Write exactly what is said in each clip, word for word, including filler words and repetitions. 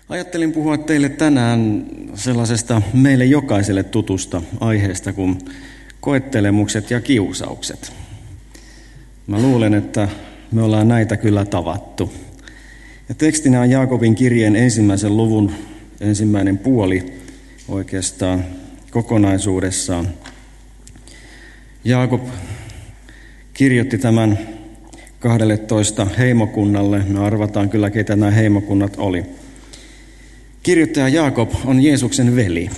Ajattelin puhua teille tänään sellaisesta meille jokaiselle tutusta aiheesta kuin koettelemukset ja kiusaukset. Mä luulen, että me ollaan näitä kyllä tavattu. Ja tekstinä on Jaakobin kirjeen ensimmäisen luvun ensimmäinen puoli oikeastaan kokonaisuudessaan. Jaakob kirjoitti tämän kahdelletoista heimokunnalle. Me arvataan kyllä, keitä nämä heimokunnat oli. Kirjoittaja Jaakob on Jeesuksen veli.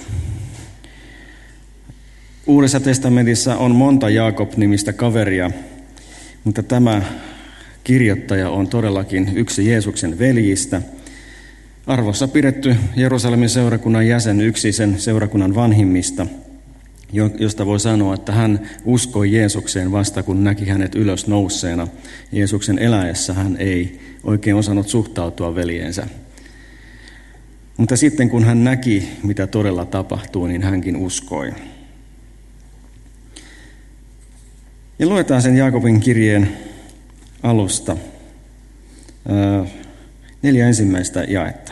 Uudessa testamentissa on monta Jaakob-nimistä kaveria, mutta tämä kirjoittaja on todellakin yksi Jeesuksen veljistä. Arvossa pidetty Jerusalemin seurakunnan jäsen, yksi sen seurakunnan vanhimmista, josta voi sanoa, että hän uskoi Jeesukseen vasta kun näki hänet ylös nousseena. Jeesuksen eläessä hän ei oikein osannut suhtautua veljeensä. Mutta sitten kun hän näki, mitä todella tapahtuu, niin hänkin uskoi. Ja luetaan sen Jaakobin kirjeen alusta ää, neljä ensimmäistä jaetta.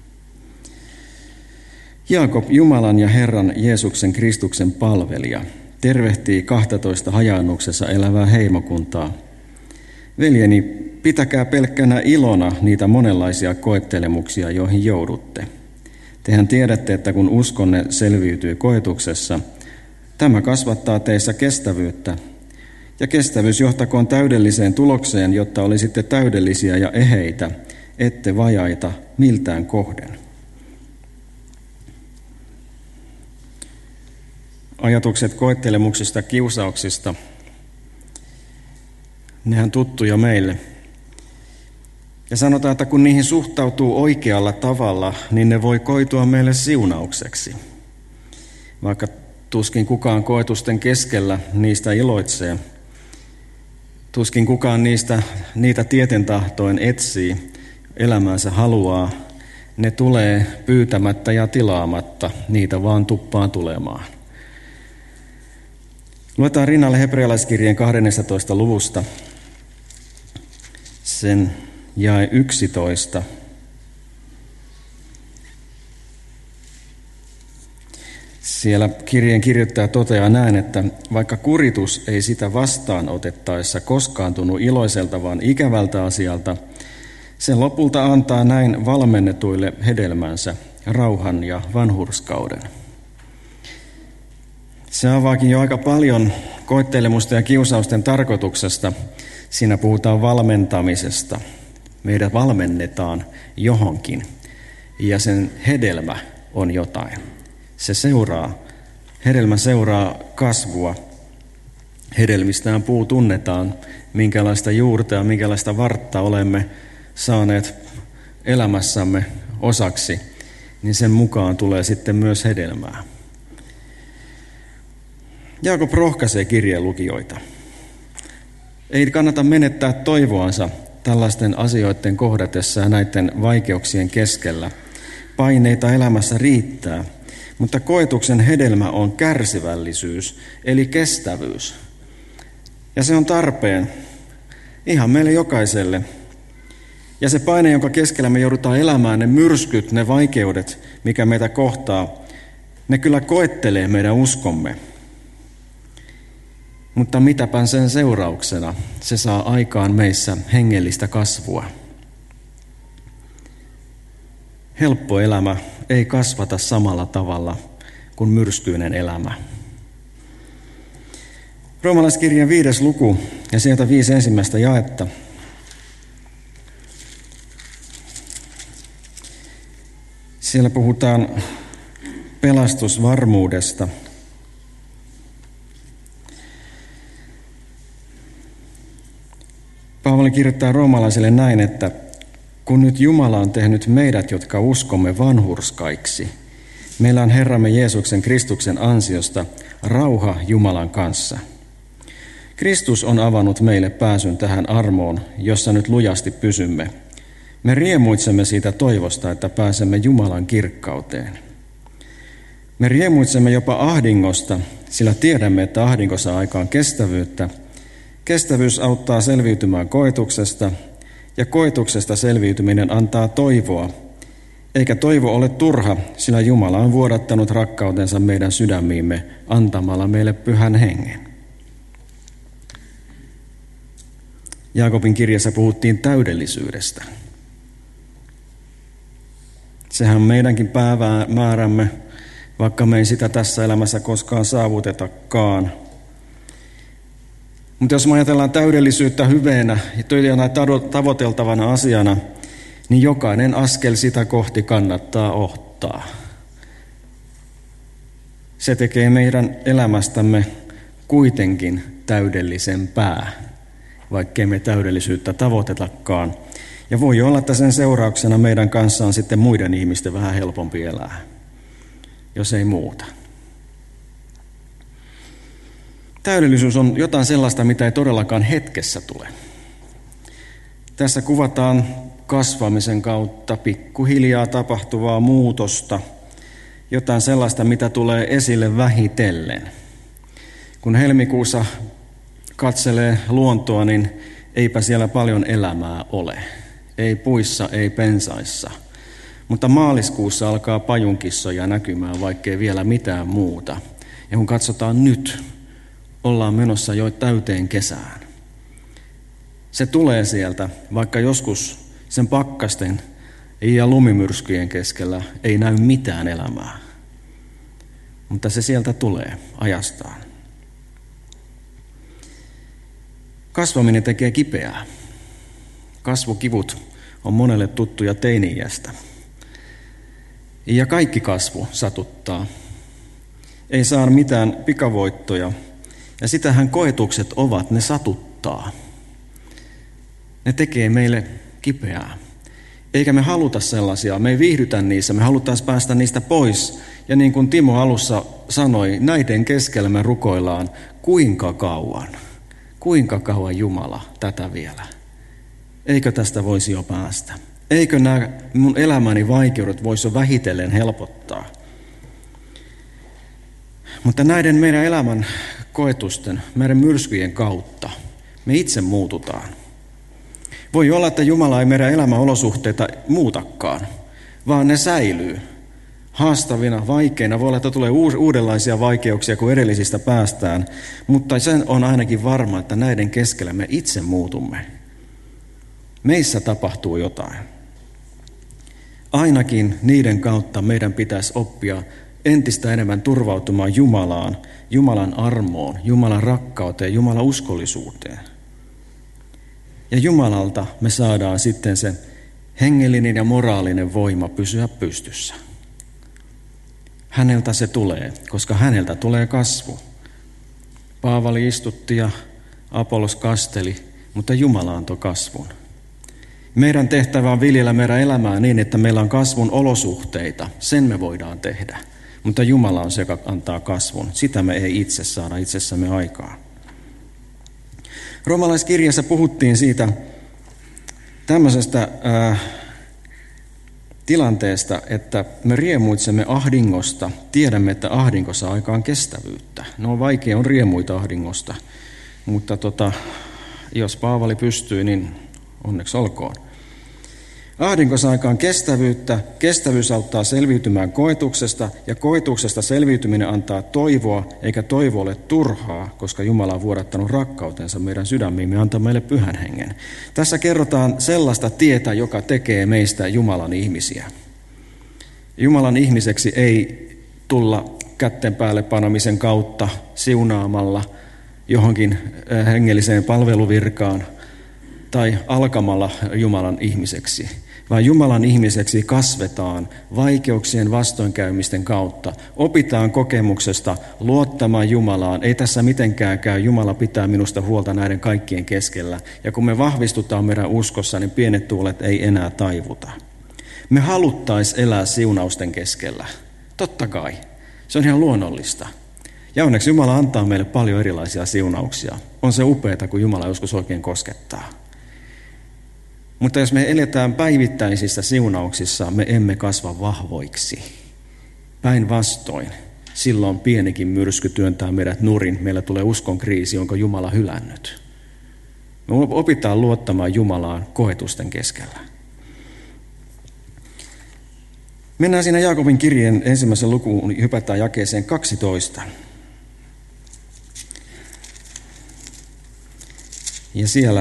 Jaakob, Jumalan ja Herran Jeesuksen Kristuksen palvelija, tervehtii kahtatoista hajaannuksessa elävää heimokuntaa. Veljeni, pitäkää pelkkänä ilona niitä monenlaisia koettelemuksia, joihin joudutte. Tehän tiedätte, että kun uskonne selviytyy koetuksessa, tämä kasvattaa teissä kestävyyttä. Ja kestävyys johtakoon täydelliseen tulokseen, jotta olisitte täydellisiä ja eheitä, ette vajaita miltään kohden. Ajatukset koettelemuksista, kiusauksista, nehän tuttuja meille. Ja sanotaan, että kun niihin suhtautuu oikealla tavalla, niin ne voi koitua meille siunaukseksi. Vaikka tuskin kukaan koetusten keskellä niistä iloitsee, tuskin kukaan niistä, niitä tieten tahtoin etsii, elämäänsä haluaa, ne tulee pyytämättä ja tilaamatta, niitä vaan tuppaan tulemaan. Luetaan rinnalle hebrealaiskirjeen kahdennestatoista luvusta, sen jae yksitoista. Siellä kirjeen kirjoittaja toteaa näin, että vaikka kuritus ei sitä vastaanotettaessa koskaan tunnu iloiselta, vaan ikävältä asialta, se lopulta antaa näin valmennetuille hedelmänsä, rauhan ja vanhurskauden. Se avaakin jo aika paljon koettelemusta ja kiusausten tarkoituksesta. Siinä puhutaan valmentamisesta. Meidät valmennetaan johonkin ja sen hedelmä on jotain. Se seuraa, hedelmä seuraa kasvua. Hedelmistään puu tunnetaan, minkälaista juurta ja minkälaista vartta olemme saaneet elämässämme osaksi, niin sen mukaan tulee sitten myös hedelmää. Jaakob rohkaisee kirjeen lukijoita. Ei kannata menettää toivoansa tällaisten asioiden kohdatessa ja näiden vaikeuksien keskellä. Paineita elämässä riittää, mutta koetuksen hedelmä on kärsivällisyys, eli kestävyys. Ja se on tarpeen ihan meille jokaiselle. Ja se paine, jonka keskellä me joudutaan elämään, ne myrskyt, ne vaikeudet, mikä meitä kohtaa, ne kyllä koettelee meidän uskomme. Mutta mitäpä sen seurauksena se saa aikaan meissä hengellistä kasvua. Helppo elämä ei kasvata samalla tavalla kuin myrskyinen elämä. Roomalaiskirjeen viides luku ja sieltä viisi ensimmäistä jaetta. Siellä puhutaan pelastusvarmuudesta. Paavali kirjoittaa roomalaisille näin, että kun nyt Jumala on tehnyt meidät, jotka uskomme, vanhurskaiksi, meillä on Herramme Jeesuksen Kristuksen ansiosta rauha Jumalan kanssa. Kristus on avannut meille pääsyn tähän armoon, jossa nyt lujasti pysymme. Me riemuitsemme siitä toivosta, että pääsemme Jumalan kirkkauteen. Me riemuitsemme jopa ahdingosta, sillä tiedämme, että ahdinko saa aikaan kestävyyttä. Kestävyys auttaa selviytymään koetuksesta, ja koetuksesta selviytyminen antaa toivoa, Eikä toivo ole turha, sillä Jumala on vuodattanut rakkautensa meidän sydämiimme antamalla meille pyhän hengen. Jaakobin kirjassa puhuttiin täydellisyydestä. Sehän on meidänkin päämäärämme, vaikka me ei sitä tässä elämässä koskaan saavutetakaan. Mutta jos me ajatellaan täydellisyyttä hyveenä ja tavoiteltavana asiana, niin jokainen askel sitä kohti kannattaa ottaa. Se tekee meidän elämästämme kuitenkin täydellisempää, vaikkei me täydellisyyttä tavoitetakaan. Ja voi olla, että sen seurauksena meidän kanssa on sitten muiden ihmisten vähän helpompi elää, jos ei muuta. Täydellisyys on jotain sellaista, mitä ei todellakaan hetkessä tule. Tässä kuvataan kasvamisen kautta pikkuhiljaa tapahtuvaa muutosta, jotain sellaista, mitä tulee esille vähitellen. Kun helmikuussa katselee luontoa, niin eipä siellä paljon elämää ole. Ei puissa, ei pensaissa. Mutta maaliskuussa alkaa pajunkissoja näkymään, vaikkei vielä mitään muuta. Ja kun katsotaan nyt, ollaan menossa jo täyteen kesään. Se tulee sieltä, vaikka joskus sen pakkasten ja lumimyrskyjen keskellä ei näy mitään elämää. Mutta se sieltä tulee ajastaan. Kasvaminen tekee kipeää. Kasvukivut on monelle tuttuja teini-iästä. Ja kaikki kasvu satuttaa. Ei saa mitään pikavoittoja. Ja sitähän koetukset ovat, ne satuttaa. Ne tekee meille kipeää. Eikä me haluta sellaisia, me ei viihdytä niissä, me halutaan päästä niistä pois. Ja niin kuin Timo alussa sanoi, näiden keskellä me rukoillaan, kuinka kauan, kuinka kauan Jumala tätä vielä. Eikö tästä voisi jo päästä? Eikö nämä mun elämäni vaikeudet voisi jo vähitellen helpottaa? Mutta näiden meidän elämän koetusten, meidän myrskyjen kautta me itse muututaan. Voi olla, että Jumala ei meidän elämäolosuhteita muutakaan, vaan ne säilyy haastavina, vaikeina. Voi olla, että tulee uudenlaisia vaikeuksia, kun edellisistä päästään, mutta sen on ainakin varma, että näiden keskellä me itse muutumme. Meissä tapahtuu jotain. Ainakin niiden kautta meidän pitäisi oppia entistä enemmän turvautumaan Jumalaan, Jumalan armoon, Jumalan rakkauteen, Jumalan uskollisuuteen. Ja Jumalalta me saadaan sitten se hengellinen ja moraalinen voima pysyä pystyssä. Häneltä se tulee, koska häneltä tulee kasvu. Paavali istutti ja Apollos kasteli, mutta Jumala antoi kasvun. Meidän tehtävä on viljellä meidän elämää niin, että meillä on kasvun olosuhteita. Sen me voidaan tehdä. Mutta Jumala on se, joka antaa kasvun. Sitä me ei itse saada itsessämme aikaa. Roomalaiskirjassa puhuttiin siitä tämmöisestä äh, tilanteesta, että me riemuitsemme ahdingosta. Tiedämme, että ahdinko saa aikaan kestävyyttä. No vaikea on riemuita ahdingosta, mutta tota, jos Paavali pystyy, niin onneksi olkoon. Ahdinko saa aikaan kestävyyttä, kestävyys auttaa selviytymään koetuksesta, ja koetuksesta selviytyminen antaa toivoa, eikä toivo ole turhaa, koska Jumala on vuodattanut rakkautensa meidän sydämiimme ja antaa meille pyhän hengen. Tässä kerrotaan sellaista tietä, joka tekee meistä Jumalan ihmisiä. Jumalan ihmiseksi ei tulla kätten päälle panomisen kautta siunaamalla johonkin hengelliseen palveluvirkaan tai alkamalla Jumalan ihmiseksi, vaan Jumalan ihmiseksi kasvetaan vaikeuksien vastoinkäymisten kautta. Opitaan kokemuksesta luottamaan Jumalaan. Ei tässä mitenkään käy. Jumala pitää minusta huolta näiden kaikkien keskellä. Ja kun me vahvistutaan meidän uskossa, niin pienet tuulet ei enää taivuta. Me haluttaisiin elää siunausten keskellä. Totta kai. Se on ihan luonnollista. Ja onneksi Jumala antaa meille paljon erilaisia siunauksia. On se upeata, kun Jumala joskus oikein koskettaa. Mutta jos me eletään päivittäisissä siunauksissa, me emme kasva vahvoiksi. Päinvastoin, silloin pienikin myrsky työntää meidät nurin. Meillä tulee uskon kriisi, onko Jumala hylännyt. Me opitaan luottamaan Jumalaan koetusten keskellä. Mennään siinä Jaakobin kirjeen ensimmäisen lukuun, hypätään jakeeseen kaksitoista. Ja siellä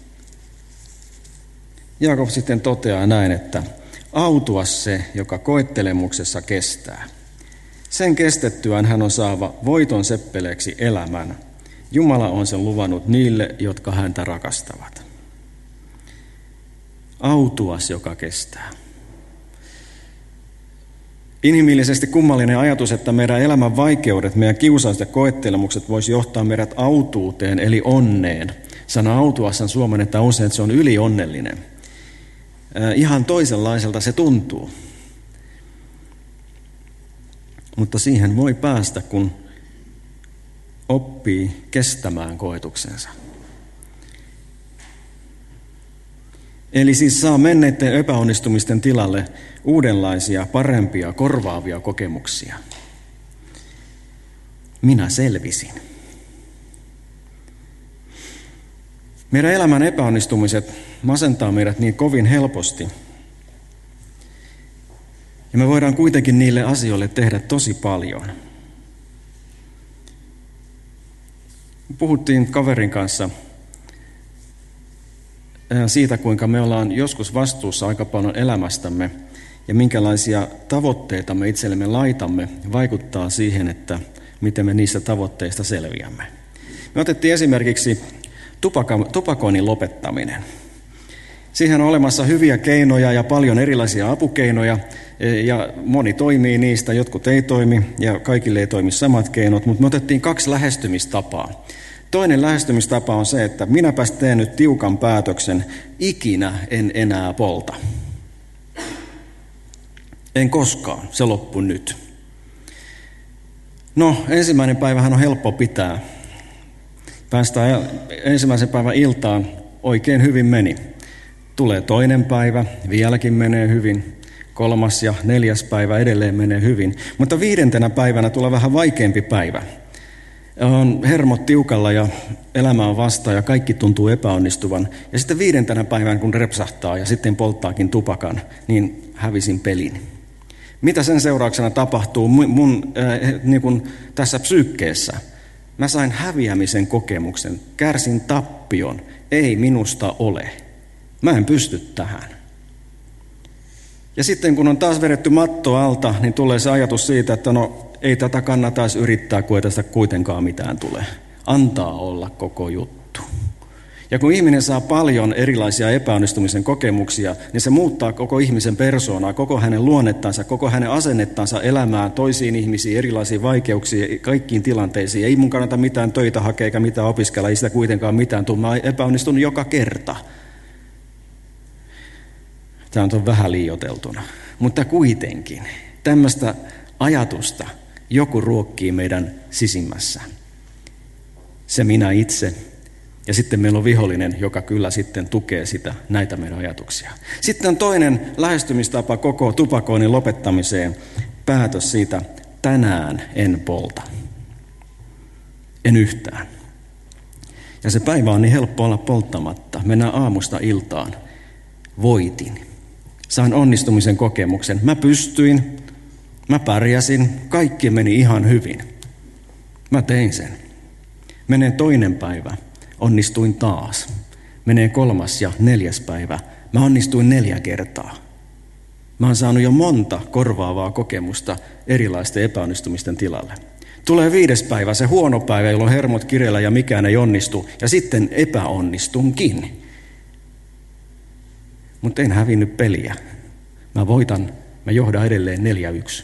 Jaakob sitten toteaa näin, että autua se, joka koettelemuksessa kestää. Sen kestettyään hän on saava voiton seppeleeksi elämän. Jumala on sen luvannut niille, jotka häntä rakastavat. Autuas, joka kestää. Inhimillisesti kummallinen ajatus, että meidän elämän vaikeudet, meidän kiusaus ja koettelemukset voisi johtaa meidät autuuteen, eli onneen. Sana autuas on suomennetaan usein, että se on ylionnellinen. Ihan toisenlaiselta se tuntuu. Mutta siihen voi päästä, kun oppii kestämään koetuksensa. Eli siis saa menneiden epäonnistumisten tilalle uudenlaisia, parempia, korvaavia kokemuksia. Minä selvisin. Meidän elämän epäonnistumiset masentaa meidät niin kovin helposti. Ja me voidaan kuitenkin niille asioille tehdä tosi paljon. Puhuttiin kaverin kanssa siitä, kuinka me ollaan joskus vastuussa aika paljon elämästämme ja minkälaisia tavoitteita me itsellemme laitamme vaikuttaa siihen, että miten me niistä tavoitteista selviämme. Me otettiin esimerkiksi tupaka- tupakoinnin lopettaminen. Siihen on olemassa hyviä keinoja ja paljon erilaisia apukeinoja, ja moni toimii niistä, jotkut ei toimi, ja kaikille ei toimi samat keinot, mutta me otettiin kaksi lähestymistapaa. Toinen lähestymistapa on se, että minäpäs teen nyt tiukan päätöksen, ikinä en enää polta. En koskaan, se loppuu nyt. No, ensimmäinen päivähän on helppo pitää. Päästään ensimmäisen päivän iltaan, oikein hyvin meni. Tulee toinen päivä, vieläkin menee hyvin. Kolmas ja neljäs päivä edelleen menee hyvin. Mutta viidentenä päivänä tulee vähän vaikeampi päivä. On hermot tiukalla ja elämä on vastaan ja kaikki tuntuu epäonnistuvan. Ja sitten viidentenä päivänä, kun repsahtaa ja sitten polttaakin tupakan, niin hävisin pelin. Mitä sen seurauksena tapahtuu mun, mun äh, niin kuin tässä psyykkeessä? Mä sain häviämisen kokemuksen, kärsin tappion, ei minusta ole. Mä en pysty tähän. Ja sitten kun on taas vedetty matto alta, niin tulee se ajatus siitä, että no ei tätä kannata edes yrittää, kun ei tästä kuitenkaan mitään tule. Antaa olla koko juttu. Ja kun ihminen saa paljon erilaisia epäonnistumisen kokemuksia, niin se muuttaa koko ihmisen persoonaa, koko hänen luonnettansa, koko hänen asennettansa elämään, toisiin ihmisiin, erilaisiin vaikeuksiin, kaikkiin tilanteisiin. Ei mun kannata mitään töitä hakea eikä mitään opiskella, ei sitä kuitenkaan mitään tule. Mä epäonnistunut joka kerta. Tämä on vähän liioiteltuna. Mutta kuitenkin tämmöistä ajatusta joku ruokkii meidän sisimmässä. Se minä itse. Ja sitten meillä on vihollinen, joka kyllä sitten tukee sitä, näitä meidän ajatuksia. Sitten on toinen lähestymistapa koko tupakoinnin lopettamiseen. Päätös siitä, tänään en polta. En yhtään. Ja se päivä on niin helppo olla polttamatta. Mennään aamusta iltaan. Voitin. Sain onnistumisen kokemuksen. Mä pystyin. Mä pärjäsin. Kaikki meni ihan hyvin. Mä tein sen. Menee toinen päivä. Onnistuin taas. Menee kolmas ja neljäs päivä. Mä onnistuin neljä kertaa. Mä oon saanut jo monta korvaavaa kokemusta erilaisten epäonnistumisten tilalle. Tulee viides päivä, se huono päivä, jolloin hermot kireellä ja mikään ei onnistu. Ja sitten epäonnistunkin. Mutta en hävinnyt peliä. Mä voitan, mä johdan edelleen neljä yksi.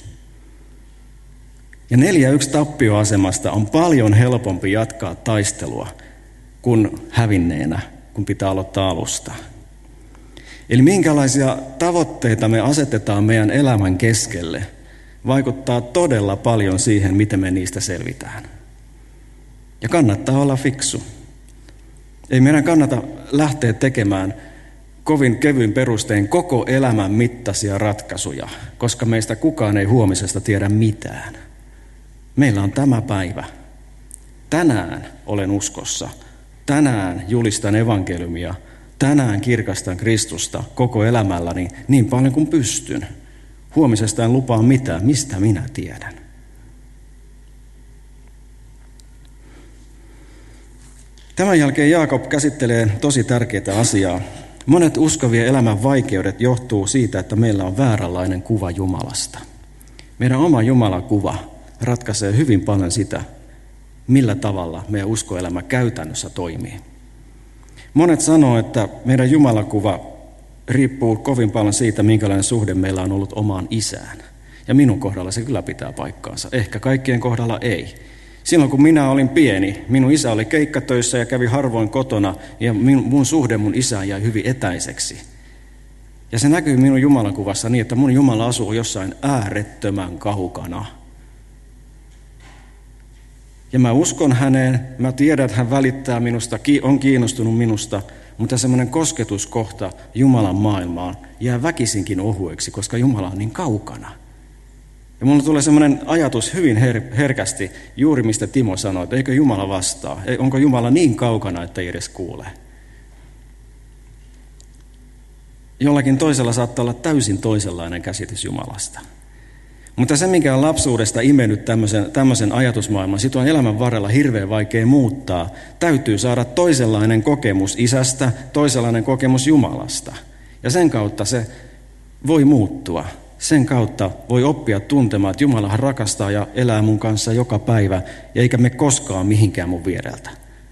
Ja neljä yksi tappioasemasta on paljon helpompi jatkaa taistelua kuin hävinneenä, kun pitää aloittaa alusta. Eli minkälaisia tavoitteita me asetetaan meidän elämän keskelle, vaikuttaa todella paljon siihen, miten me niistä selvitään. Ja kannattaa olla fiksu. Ei meidän kannata lähteä tekemään kovin kevyin perustein koko elämän mittaisia ratkaisuja, koska meistä kukaan ei huomisesta tiedä mitään. Meillä on tämä päivä. Tänään olen uskossa. Tänään julistan evankeliumia. Tänään kirkastan Kristusta koko elämälläni niin paljon kuin pystyn. Huomisesta en lupaa mitään, mistä minä tiedän. Tämän jälkeen Jaakob käsittelee tosi tärkeää asiaa. Monet uskovien elämän vaikeudet johtuu siitä, että meillä on vääränlainen kuva Jumalasta. Meidän oma Jumalakuva ratkaisee hyvin paljon sitä, millä tavalla meidän uskoelämä käytännössä toimii. Monet sanoo, että meidän Jumalakuva riippuu kovin paljon siitä, minkälainen suhde meillä on ollut omaan isään. Ja minun kohdalla se kyllä pitää paikkaansa. Ehkä kaikkien kohdalla ei. Silloin kun minä olin pieni, minun isä oli keikkatöissä ja kävi harvoin kotona, ja mun suhde mun isään jäi hyvin etäiseksi. Ja se näkyy minun Jumalakuvassa niin, että mun Jumala asuu jossain äärettömän kaukana. Ja mä uskon häneen, mä tiedän, että hän välittää minusta, on kiinnostunut minusta, mutta semmoinen kosketuskohta Jumalan maailmaan jää väkisinkin ohueksi, koska Jumala on niin kaukana. Ja mulla tulee semmoinen ajatus hyvin her- herkästi, juuri mistä Timo sanoi, että eikö Jumala vastaa, onko Jumala niin kaukana, että ei edes kuule. Jollakin toisella saattaa olla täysin toisenlainen käsitys Jumalasta. Mutta se, mikä on lapsuudesta imennyt tämmöisen, tämmöisen ajatusmaailman, sit on elämän varrella hirveän vaikea muuttaa. Täytyy saada toisenlainen kokemus isästä, toisenlainen kokemus Jumalasta. Ja sen kautta se voi muuttua. Sen kautta voi oppia tuntemaan, että Jumalahan rakastaa ja elää mun kanssa joka päivä, ja eikä me koskaan mihinkään mun viereltä.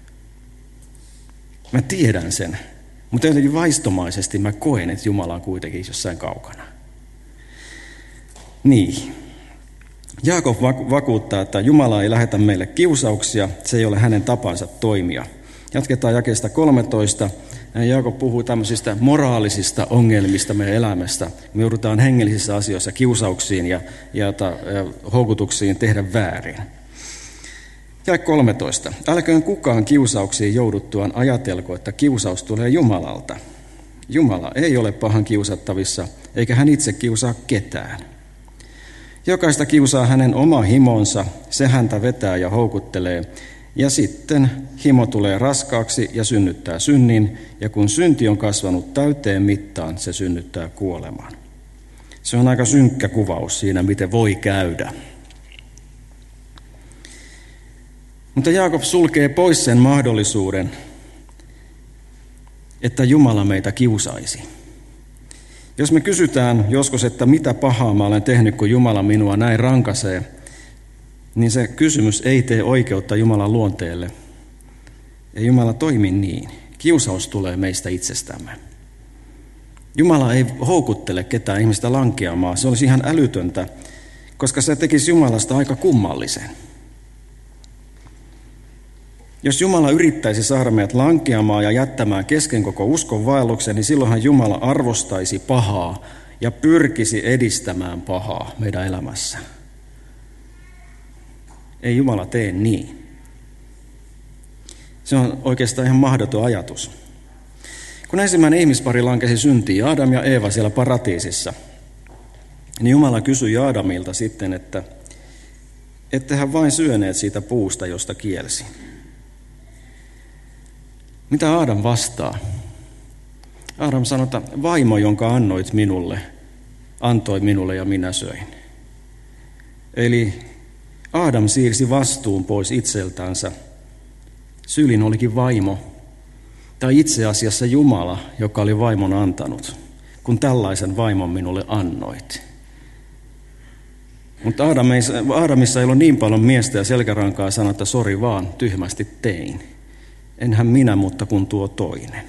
Mä tiedän sen, mutta jotenkin vaistomaisesti mä koen, että Jumala on kuitenkin jossain kaukana. Niin. Jaakob vakuuttaa, että Jumala ei lähetä meille kiusauksia, se ei ole hänen tapansa toimia. Jatketaan jakeesta kolmetoista. Jaakob puhuu tämmöisistä moraalisista ongelmista meidän elämästä. Me joudutaan hengellisissä asioissa kiusauksiin ja, ja, ja houkutuksiin tehdä väärin. Jae kolmetoista. Älköön kukaan kiusauksiin jouduttuaan ajatelko, että kiusaus tulee Jumalalta. Jumala ei ole pahan kiusattavissa, eikä hän itse kiusaa ketään. Jokaista kiusaa hänen oma himonsa, se häntä vetää ja houkuttelee, ja sitten himo tulee raskaaksi ja synnyttää synnin, ja kun synti on kasvanut täyteen mittaan, se synnyttää kuoleman. Se on aika synkkä kuvaus siinä, miten voi käydä. Mutta Jaakob sulkee pois sen mahdollisuuden, että Jumala meitä kiusaisi. Jos me kysytään joskus, että mitä pahaa mä olen tehnyt, kun Jumala minua näin rankaisee, niin se kysymys ei tee oikeutta Jumalan luonteelle. Ei Jumala toimi niin. Kiusaus tulee meistä itsestämme. Jumala ei houkuttele ketään ihmistä lankeamaan. Se olisi ihan älytöntä, koska se tekisi Jumalasta aika kummallisen. Jos Jumala yrittäisi saada meidät lankeamaan ja jättämään kesken koko uskon vaelluksen, niin silloinhan Jumala arvostaisi pahaa ja pyrkisi edistämään pahaa meidän elämässä. Ei Jumala tee niin. Se on oikeastaan ihan mahdoton ajatus. Kun ensimmäinen ihmispari lankesi syntiin, Adam ja Eeva siellä paratiisissa, niin Jumala kysyi Adamilta sitten, että ettehän vain syöneet siitä puusta, josta kielsi. Mitä Adam vastaa? Adam sanoi, että vaimo, jonka annoit minulle, antoi minulle ja minä söin. Eli Adam siirsi vastuun pois itseltänsä. Sylin olikin vaimo, tai itse asiassa Jumala, joka oli vaimon antanut, kun tällaisen vaimon minulle annoit. Mutta Adamissa ei ollut niin paljon miestä ja selkärankaa sanoa, että sori vaan, tyhmästi tein. Enhän minä, mutta kun tuo toinen.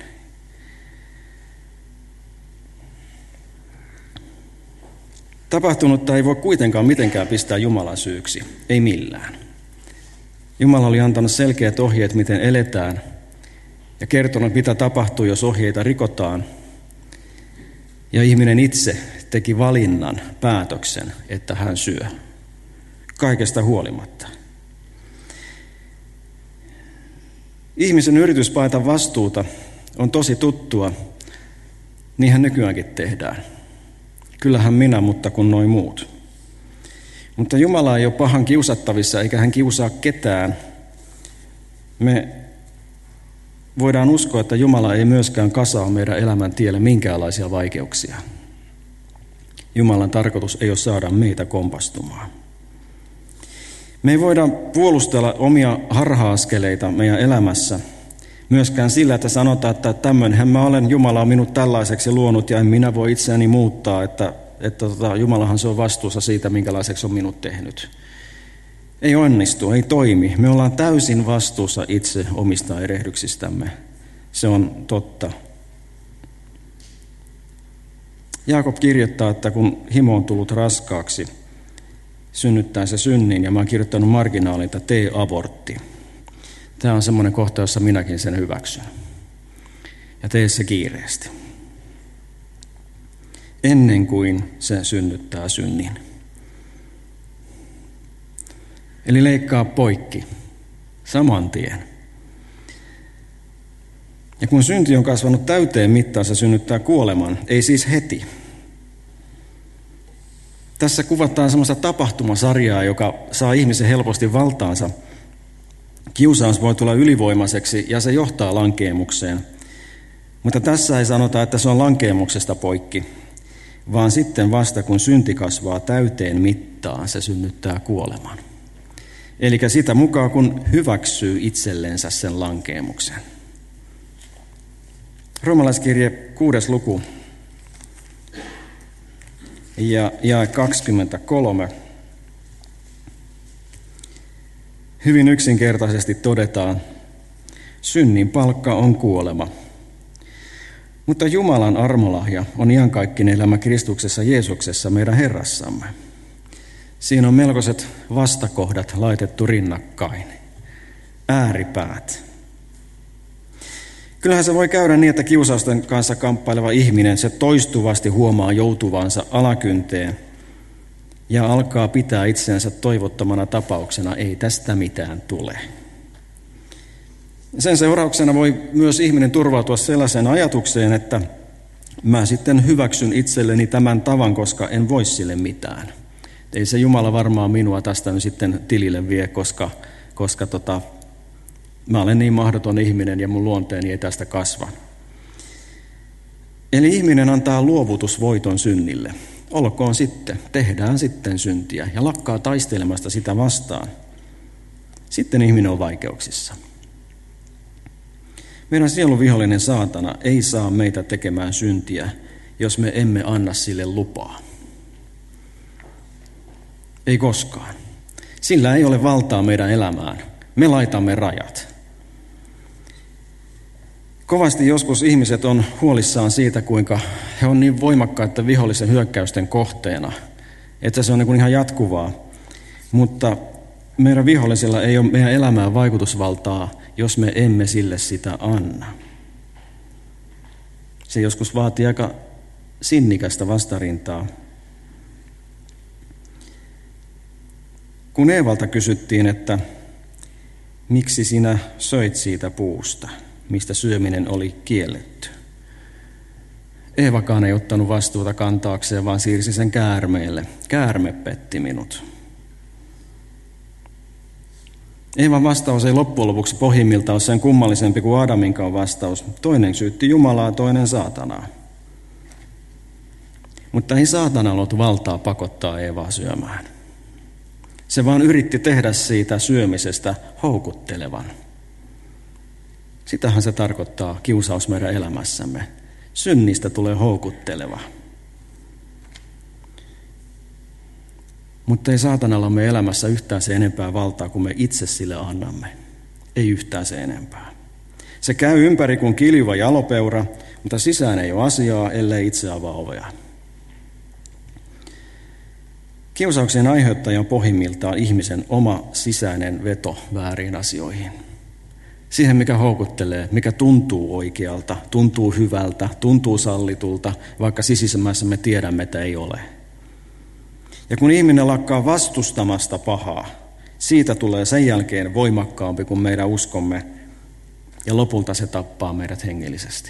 Tapahtunutta ei voi kuitenkaan mitenkään pistää Jumalan syyksi, ei millään. Jumala oli antanut selkeät ohjeet, miten eletään, ja kertonut, mitä tapahtuu, jos ohjeita rikotaan. Ja ihminen itse teki valinnan, päätöksen, että hän syö, kaikesta huolimatta. Ihmisen yritys paeta vastuuta on tosi tuttua, niinhän nykyäänkin tehdään. Kyllähän minä, mutta kun noin muut. Mutta Jumala ei ole pahan kiusattavissa, eikä hän kiusaa ketään. Me voidaan uskoa, että Jumala ei myöskään kasaa meidän elämän tielle minkäänlaisia vaikeuksia. Jumalan tarkoitus ei ole saada meitä kompastumaan. Me ei voida puolustella omia harha-askeleita meidän elämässä myöskään sillä, että sanotaan, että tämmöinhän mä olen, Jumala on minut tällaiseksi luonut ja en minä voi itseäni muuttaa, että, että tota, Jumalahan se on vastuussa siitä, minkälaiseksi on minut tehnyt. Ei onnistu, ei toimi. Me ollaan täysin vastuussa itse omista erehdyksistämme. Se on totta. Jaakob kirjoittaa, että kun himo on tullut raskaaksi, synnyttää se synnin, ja mä oon kirjoittanut marginaalin, että tee abortti. Tämä on semmoinen kohta, jossa minäkin sen hyväksyn. Ja tee se kiireesti. Ennen kuin se synnyttää synnin. Eli leikkaa poikki. Saman tien. Ja kun synti on kasvanut täyteen mittaan, se synnyttää kuoleman. Ei siis heti. Tässä kuvataan semmoista tapahtumasarjaa, joka saa ihmisen helposti valtaansa. Kiusaus voi tulla ylivoimaiseksi ja se johtaa lankeemukseen. Mutta tässä ei sanota, että se on lankeemuksesta poikki, vaan sitten vasta kun synti kasvaa täyteen mittaan, se synnyttää kuoleman. Eli sitä mukaan, kun hyväksyy itsellensä sen lankeemuksen. Roomalaiskirje kuudes luku ja jae kaksikymmentäkolme. Hyvin yksinkertaisesti todetaan, synnin palkka on kuolema. Mutta Jumalan armolahja on iankaikkinen elämä Kristuksessa Jeesuksessa meidän Herrassamme. Siinä on melkoiset vastakohdat laitettu rinnakkain. Ääripäät. Kyllähän se voi käydä niin, että kiusausten kanssa kamppaileva ihminen se toistuvasti huomaa joutuvansa alakynteen ja alkaa pitää itseänsä toivottomana tapauksena, ei tästä mitään tule. Sen seurauksena voi myös ihminen turvautua sellaiseen ajatukseen, että mä sitten hyväksyn itselleni tämän tavan, koska en voi sille mitään. Ei se Jumala varmaan minua tästä nyt sitten tilille vie, koska, koska tota, mä olen niin mahdoton ihminen ja mun luonteeni ei tästä kasva. Eli ihminen antaa luovutusvoiton synnille. Olkoon sitten, tehdään sitten syntiä ja lakkaa taistelemasta sitä vastaan. Sitten ihminen on vaikeuksissa. Meidän sielun vihollinen saatana ei saa meitä tekemään syntiä, jos me emme anna sille lupaa. Ei koskaan. Sillä ei ole valtaa meidän elämään. Me laitamme rajat. Kovasti joskus ihmiset on huolissaan siitä, kuinka he on niin voimakkaita vihollisen hyökkäysten kohteena, että se on niin kuin ihan jatkuvaa. Mutta meidän vihollisilla ei ole meidän elämään vaikutusvaltaa, jos me emme sille sitä anna. Se joskus vaatii aika sinnikästä vastarintaa. Kun Eevalta kysyttiin, että miksi sinä söit siitä puusta, mistä syöminen oli kielletty. Eevakaan ei ottanut vastuuta kantaakseen, vaan siirsi sen käärmeelle. Käärme petti minut. Eevan vastaus ei loppujen lopuksi pohjimmilta ole sen kummallisempi kuin Adaminkaan vastaus. Toinen syytti Jumalaa, toinen saatanaa. Mutta ei saatana ollut valtaa pakottaa Eevaa syömään. Se vaan yritti tehdä siitä syömisestä houkuttelevan. Sitähän se tarkoittaa kiusaus meidän elämässämme. Synnistä tulee houkutteleva. Mutta ei saatanalla me elämässä yhtään se enempää valtaa, kuin me itse sille annamme. Ei yhtään se enempää. Se käy ympäri kuin kiljuva jalopeura, mutta sisään ei ole asiaa, ellei itse avaa ovea. Kiusauksen aiheuttaja on pohjimmiltaan ihmisen oma sisäinen veto vääriin asioihin. Siihen, mikä houkuttelee, mikä tuntuu oikealta, tuntuu hyvältä, tuntuu sallitulta, vaikka sisimmässä me tiedämme, että ei ole. Ja kun ihminen lakkaa vastustamasta pahaa, siitä tulee sen jälkeen voimakkaampi kuin meidän uskomme, ja lopulta se tappaa meidät hengellisesti.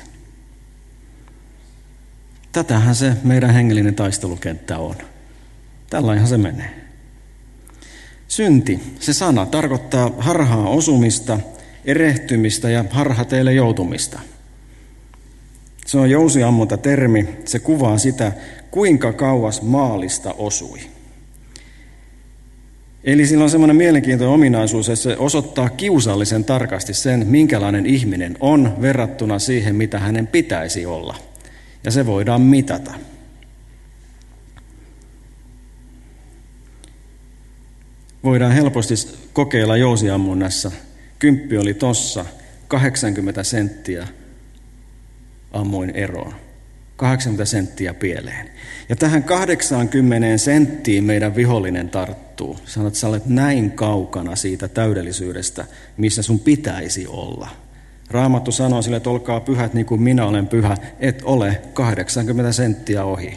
Tätähän se meidän hengellinen taistelukenttä on. Tällainhan se menee. Synti, se sana, tarkoittaa harhaan osumista, erehtymistä ja harhateille joutumista. Se on jousiammunta termi, se kuvaa sitä, kuinka kauas maalista osui. Eli sillä on semmoinen mielenkiintoinen ominaisuus, että se osoittaa kiusallisen tarkasti sen, minkälainen ihminen on verrattuna siihen, mitä hänen pitäisi olla. Ja se voidaan mitata. Voidaan helposti kokeilla jousiammunnassa. Kymppi oli tossa, kahdeksankymmentä senttiä ammuin eroon. kahdeksankymmentä senttiä pieleen. Ja tähän kahdeksankymmentä senttiin meidän vihollinen tarttuu. Sanot, että sä olet näin kaukana siitä täydellisyydestä, missä sun pitäisi olla. Raamattu sanoo sille, että olkaa pyhät niin kuin minä olen pyhä, et ole kahdeksankymmentä senttiä ohi.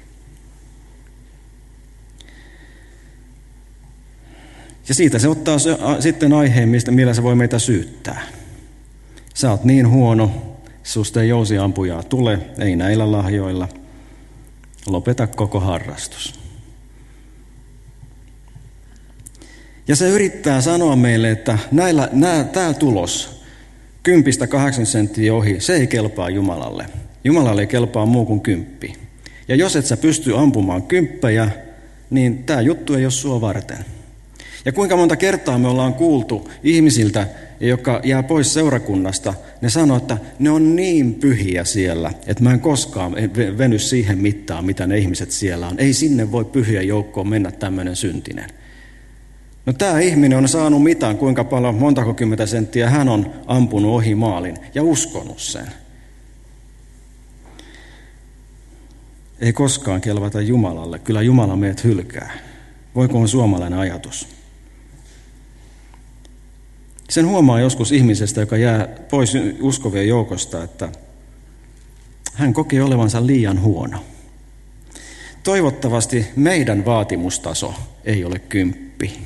Ja siitä se ottaa se, a, sitten aiheen, mistä, millä se voi meitä syyttää. Sä oot niin huono, susta ei jousiampujaa tule, ei näillä lahjoilla. Lopeta koko harrastus. Ja se yrittää sanoa meille, että näillä, nää, tämä tulos, kympistä kahdeksan senttiä ohi, se ei kelpaa Jumalalle. Jumalalle ei kelpaa muu kuin kymppi. Ja jos et sä pysty ampumaan kymppejä, niin tämä juttu ei ole sua varten. Ja kuinka monta kertaa me ollaan kuultu ihmisiltä, joka jää pois seurakunnasta, ne sanoo, että ne on niin pyhiä siellä, että mä en koskaan veny siihen mittaan, mitä ne ihmiset siellä on. Ei sinne voi pyhien joukkoon mennä tämmöinen syntinen. No tämä ihminen on saanut mitään, kuinka paljon, montako kymmentä senttiä hän on ampunut ohi maalin ja uskonut sen. Ei koskaan kelvata Jumalalle, kyllä Jumala meidät hylkää. Voiko on suomalainen ajatus? Sen huomaa joskus ihmisestä, joka jää pois uskovien joukosta, että hän kokee olevansa liian huono. Toivottavasti meidän vaatimustaso ei ole kymppi.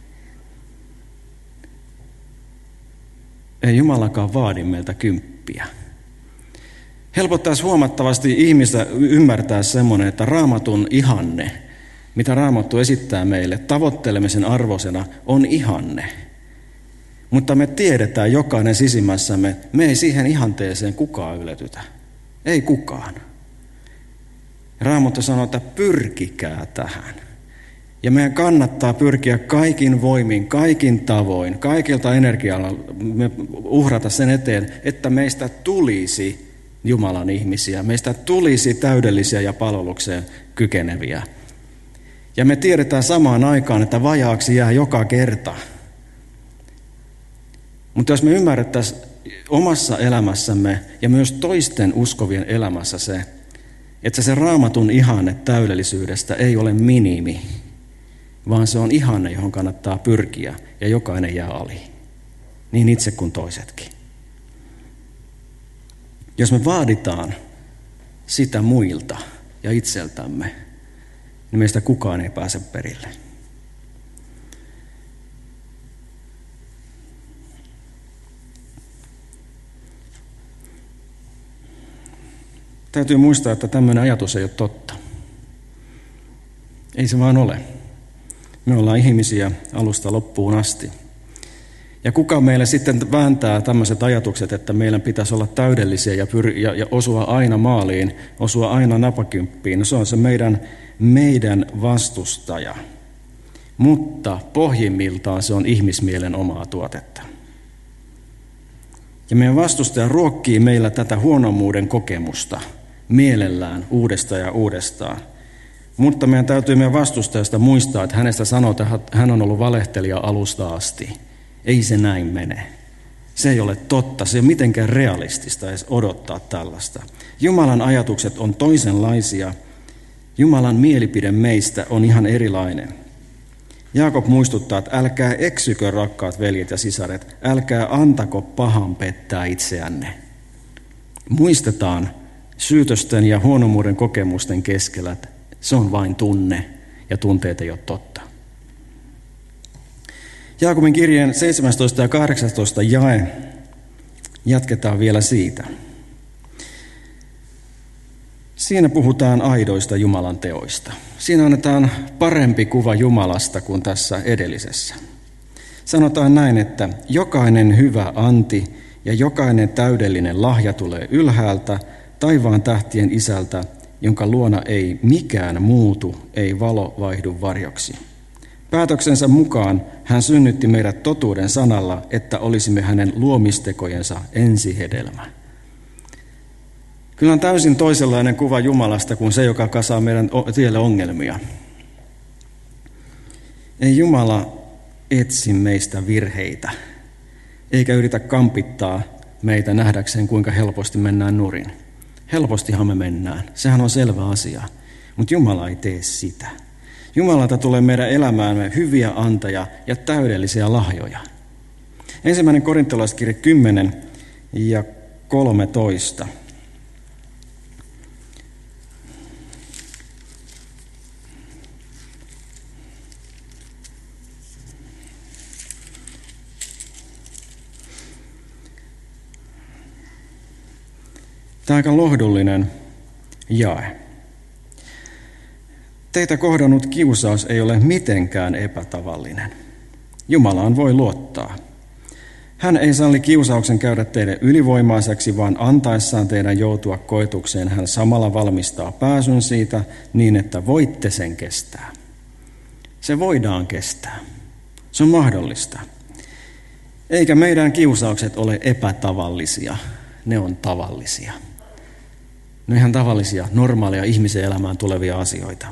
Ei Jumalakaan vaadi meiltä kymppiä. Helpottaisi huomattavasti ihmistä ymmärtää semmoinen, että Raamatun ihanne, mitä Raamattu esittää meille tavoittelemisen arvoisena, on ihanne. Mutta me tiedetään jokainen sisimmässämme, me ei siihen ihanteeseen kukaan yletytä. Ei kukaan. Raamattu sanoo, että pyrkikää tähän. Ja meidän kannattaa pyrkiä kaikin voimin, kaikin tavoin, kaikilta energialla me uhrata sen eteen, että meistä tulisi Jumalan ihmisiä, meistä tulisi täydellisiä ja palvelukseen kykeneviä. Ja me tiedetään samaan aikaan, että vajaaksi jää joka kerta. Mutta jos me ymmärrettäisiin omassa elämässämme ja myös toisten uskovien elämässä se, että se Raamatun ihanne täydellisyydestä ei ole minimi, vaan se on ihanne, johon kannattaa pyrkiä ja jokainen jää ali, niin itse kuin toisetkin. Jos me vaaditaan sitä muilta ja itseltämme, niin meistä kukaan ei pääse perille. Täytyy muistaa, että tämmöinen ajatus ei ole totta. Ei se vaan ole. Me ollaan ihmisiä alusta loppuun asti. Ja kuka meille sitten vääntää tämmöiset ajatukset, että meidän pitäisi olla täydellisiä ja, pyr- ja, ja osua aina maaliin, osua aina napakymppiin. No se on se meidän, meidän vastustaja. Mutta pohjimmiltaan se on ihmismielen omaa tuotetta. Ja meidän vastustaja ruokkii meillä tätä huonommuuden kokemusta mielellään uudestaan ja uudestaan. Mutta meidän täytyy meidän vastustajasta muistaa, että hänestä sanotaan, että hän on ollut valehtelija alusta asti. Ei se näin mene. Se ei ole totta, se ei ole mitenkään realistista edes odottaa tällaista. Jumalan ajatukset on toisenlaisia. Jumalan mielipide meistä on ihan erilainen. Jaakob muistuttaa, että älkää eksykö, rakkaat veljet ja sisaret, älkää antako pahan pettää itseänne. Muistetaan syytösten ja huonomuuden kokemusten keskellä, että se on vain tunne ja tunteet ei ole totta. Jaakobin kirjeen seitsemästoista ja kahdeksastoista jae, jatketaan vielä siitä. Siinä puhutaan aidoista Jumalan teoista. Siinä annetaan parempi kuva Jumalasta kuin tässä edellisessä. Sanotaan näin, että jokainen hyvä anti ja jokainen täydellinen lahja tulee ylhäältä, taivaan tähtien isältä, jonka luona ei mikään muutu, ei valo vaihdu varjoksi. Päätöksensä mukaan hän synnytti meidät totuuden sanalla, että olisimme hänen luomistekojensa ensihedelmä. Kyllä on täysin toisenlainen kuva Jumalasta kuin se, joka kasaa meidän tielle ongelmia. Ei Jumala etsi meistä virheitä, eikä yritä kampittaa meitä nähdäkseen, kuinka helposti mennään nurin. Helpostihan me mennään, sehän on selvä asia, mutta Jumala ei tee sitä. Jumalalta tulee meidän elämäämme hyviä antaja ja täydellisiä lahjoja. Ensimmäinen korintolaiskirje kymmenen ja kolmetoista. Tämä on aika lohdullinen jae. Teitä kohdannut kiusaus ei ole mitenkään epätavallinen. Jumalaan voi luottaa. Hän ei salli kiusauksen käydä teidän ylivoimaiseksi, vaan antaessaan teidän joutua koetukseen hän samalla valmistaa pääsyn siitä niin, että voitte sen kestää. Se voidaan kestää. Se on mahdollista. Eikä meidän kiusaukset ole epätavallisia. Ne on tavallisia. Ne on ihan tavallisia, normaaleja ihmisen elämään tulevia asioita.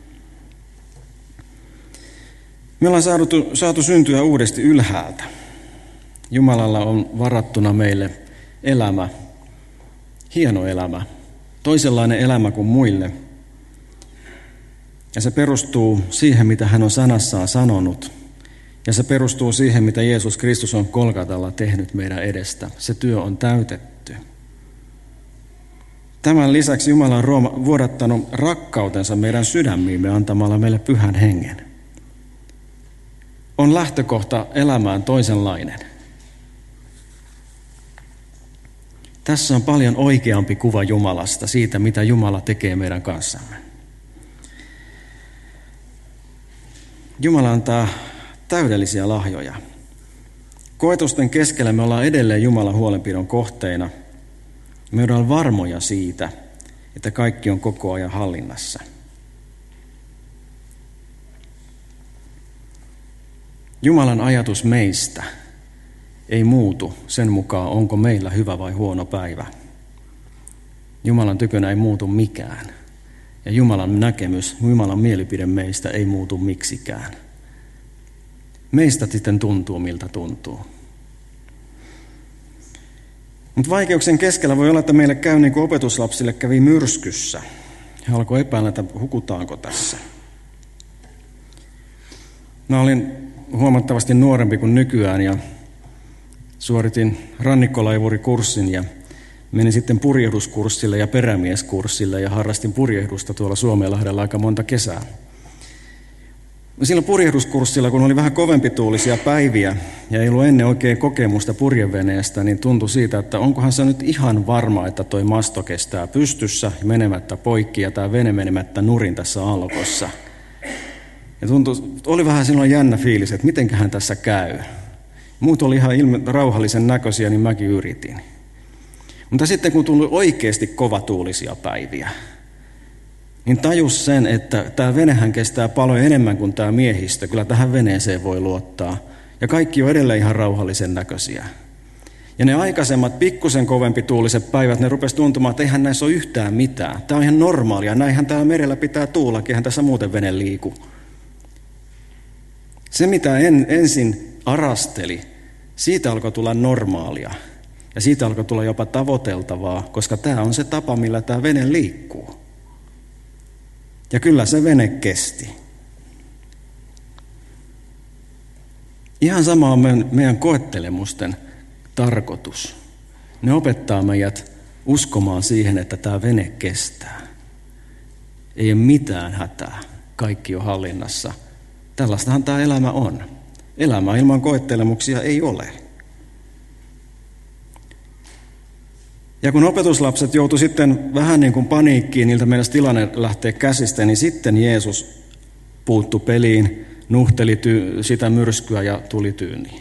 Me ollaan saatu, saatu syntyä uudesti ylhäältä. Jumalalla on varattuna meille elämä, hieno elämä, toisenlainen elämä kuin muille. Ja se perustuu siihen, mitä hän on sanassaan sanonut. Ja se perustuu siihen, mitä Jeesus Kristus on Golgatalla tehnyt meidän edestä. Se työ on täytetty. Tämän lisäksi Jumala on vuodattanut rakkautensa meidän sydämiimme antamalla meille pyhän hengen. On lähtökohta elämään toisenlainen. Tässä on paljon oikeampi kuva Jumalasta, siitä mitä Jumala tekee meidän kanssamme. Jumala antaa täydellisiä lahjoja. Koetusten keskellä me ollaan edelleen Jumalan huolenpidon kohteina. Me ollaan varmoja siitä, että kaikki on koko ajan hallinnassa. Jumalan ajatus meistä ei muutu sen mukaan, onko meillä hyvä vai huono päivä. Jumalan tykönä ei muutu mikään. Ja Jumalan näkemys, Jumalan mielipide meistä ei muutu miksikään. Meistä sitten tuntuu, miltä tuntuu. Mutta vaikeuksien keskellä voi olla, että meille käy niin kuin opetuslapsille kävi myrskyssä. He alkoi epäillä, että hukutaanko tässä. Mä olin huomattavasti nuorempi kuin nykyään ja suoritin rannikkolaivurikurssin ja menin sitten purjehduskurssille ja perämieskurssille ja harrastin purjehdusta tuolla Suomenlahdella aika monta kesää. Silloin purjehduskurssilla, kun oli vähän kovempituulisia päiviä ja ei ollut ennen oikein kokemusta purjeveneestä, niin tuntui siitä, että onkohan se nyt ihan varma, että toi masto kestää pystyssä menemättä poikki ja tämä vene menemättä nurin tässä alkossa. Ja tuntui, oli vähän silloin jännä fiilis, että mitenköhän tässä käy. Muut oli ihan ilme, rauhallisen näköisiä, niin mäkin yritin. Mutta sitten kun tuli oikeasti kovatuulisia päiviä, niin tajus sen, että tämä venehän kestää paljon enemmän kuin tämä miehistö. Kyllä tähän veneeseen voi luottaa. Ja kaikki on edelleen ihan rauhallisen näköisiä. Ja ne aikaisemmat pikkusen kovempi tuuliset päivät, ne rupesi tuntumaan, että eihän näissä ole yhtään mitään. Tämä on ihan normaalia. Näinhän täällä merellä pitää tuullakin, eihän tässä muuten vene liiku. Se, mitä en, ensin arasteli, siitä alkoi tulla normaalia. Ja siitä alkoi tulla jopa tavoiteltavaa, koska tämä on se tapa, millä tämä vene liikkuu. Ja kyllä se vene kesti. Ihan sama on meidän koettelemusten tarkoitus. Ne opettaa meidät uskomaan siihen, että tämä vene kestää. Ei ole mitään hätää. Kaikki on hallinnassa. Tällaistahan tämä elämä on. Elämä ilman koettelemuksia ei ole. Ja kun opetuslapset joutui sitten vähän niin kuin paniikkiin, niiltä meidän tilanne lähtee käsistä, niin sitten Jeesus puuttui peliin, nuhteli ty- sitä myrskyä ja tuli tyyniin.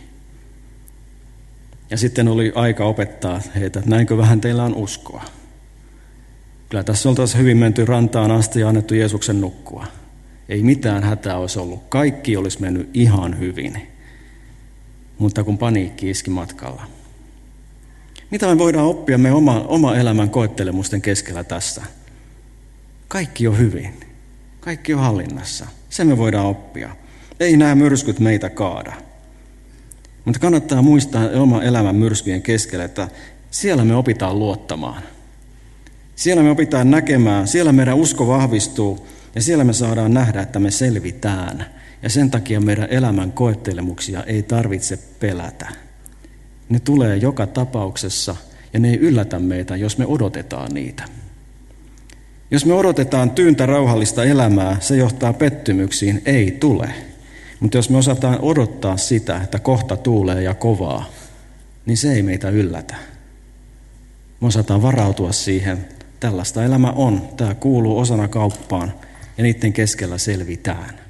Ja sitten oli aika opettaa heitä, että näinkö vähän teillä on uskoa. Kyllä tässä oltaisiin hyvin menty rantaan asti ja annettu Jeesuksen nukkua. Ei mitään hätää olisi ollut. Kaikki olisi mennyt ihan hyvin. Mutta kun paniikki iski matkalla. Mitä me voidaan oppia me oma, oma elämän koettelemusten keskellä tässä? Kaikki on hyvin. Kaikki on hallinnassa. Se me voidaan oppia. Ei nämä myrskyt meitä kaada. Mutta kannattaa muistaa oma elämän myrskyjen keskellä, että siellä me opitaan luottamaan. Siellä me opitaan näkemään, siellä meidän usko vahvistuu ja siellä me saadaan nähdä, että me selvitään. Ja sen takia meidän elämän koettelemuksia ei tarvitse pelätä. Ne tulee joka tapauksessa ja ne ei yllätä meitä, jos me odotetaan niitä. Jos me odotetaan tyyntä rauhallista elämää, se johtaa pettymyksiin, ei tule. Mutta jos me osataan odottaa sitä, että kohta tuulee ja kovaa, niin se ei meitä yllätä. Me osataan varautua siihen. Tällaista elämä on. Tämä kuuluu osana kauppaan ja niiden keskellä selvitään.